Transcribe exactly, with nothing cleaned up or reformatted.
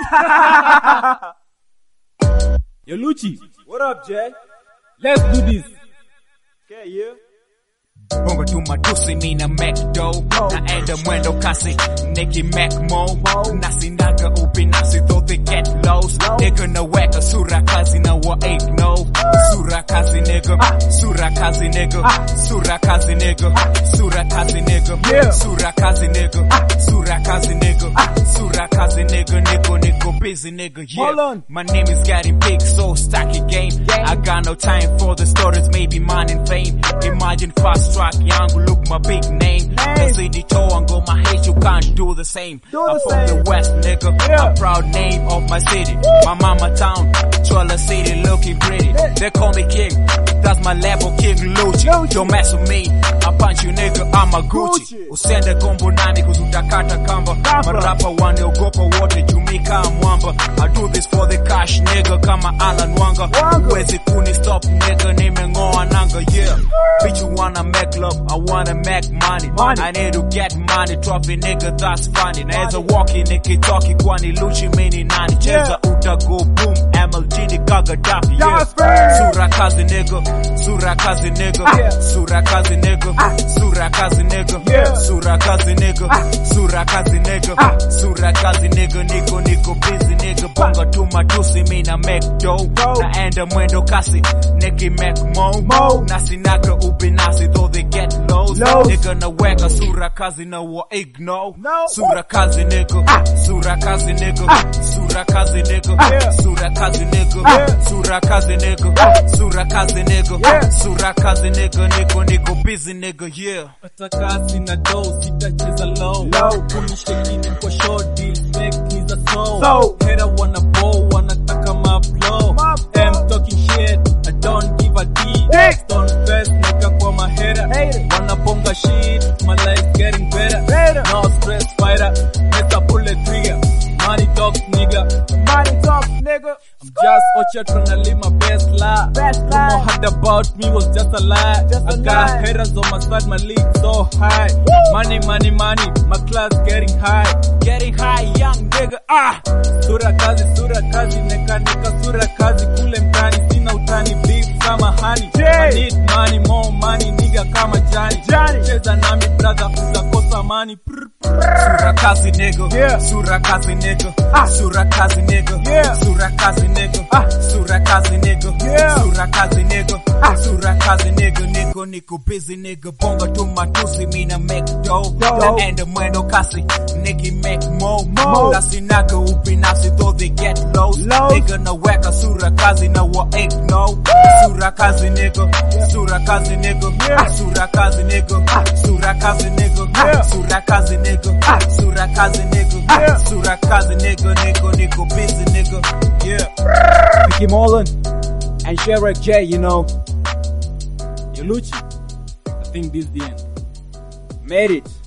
Yo, Lucci. What up, Jay? Let's do this. Okay, yeah. Bongo tu matusi mina Mac dough naenda mwendo kasi Nicki Mac mo nasinaga upinasi though they get lows nigga na weka sura kazi na wa eight no sura kazi nigga sura kazi nigga sura kazi nigga sura kazi nigga sura kazi nigga sura kazi nigga sura kazi nigga nigga nigga busy nigga yeah my name is getting big so stack it game I got no time for the stories maybe mine and fame imagine fast track yangu look my big name they say the toe and go my hate you can't do the same do I'm the from same. the west nigga yeah. a proud name of my city my mama town Chola city looking pretty yeah. They call me king that's my level king Lucci don't mess with me I punch you nigga I'm a Gucci usende kombo nani kuzutakata kamba marapa wanaogopa wote jumika mwamba I do this for the cash nigga kama Alan Wanga uwezi kuni stop nigga nimengoa nanga yeah bitch you wanna make love I wanna make money. money I need to get money trophy nigga that's funny naeza walking nikitoki kwani Lucci mini nani cheza utago boom M L G ni gaga dafi yeah sura kazi nigga sura kazi nigga sura kazi nigga sura kazi nigga sura kazi nigga sura kazi nigga sura kazi nigga niko niko busy nigga bonga tu matusi mina make dough naenda mwendo kasi Nicki Mac mo nasinaga upinasi though they get lows nigga na weka sura kazi na wa ignore sura kazi nigga sura kazi nigga sura kazi nigga sura kazi nigga sura kazi nigga sura kazi nigga sura kazi nigga niko niko busy nigga yeah Atakasi na dough sitacheza low Punishe kini kwa short deals make me a soul Hater wanna bow wanataka my flow I'm talking shit I don't give a D don't best nigga kwa my hater wanna bonga shit my life getting better no stress fighter let's pull the trigger money talks nigga Money talk, nigga. I'm just out here trying to live my best life. Best Rumor life. had about me was just a lie. Just a I got lie. haters on my side, my league so high. Money, money, money, my class getting high. getting high young nigga ah Sura kazi, sura kazi, neka neka sura kazi. Kule mtani, sina utani, beef kama honey. I need money, more money, nigga kama Johnny. Johnny. Cheza nami brother, utakosa money. Prr, prr. sura kazi nigga Yeah. sura kazi nigga sura kazi nigga Yeah. sura kazi nigga sura kazi nigga Yeah. sura kazi nigga sura kazi nigga niko niko busy nigga bonga tu matusi mina make dough naenda mwendo kasi Nicki Mac mo nasinaga upinasi though they get lows nigga na weka sura kazi na wa ignore sura kazi nigga sura kazi nigga sura kazi nigga sura kazi nigga sura kazi nigga sura kazi nigga sura kazi nigga niko niko busy nigga yeah Mickey Mullen and Sherrick J, you know. Yo, Lucci, I think this is the end. Made it.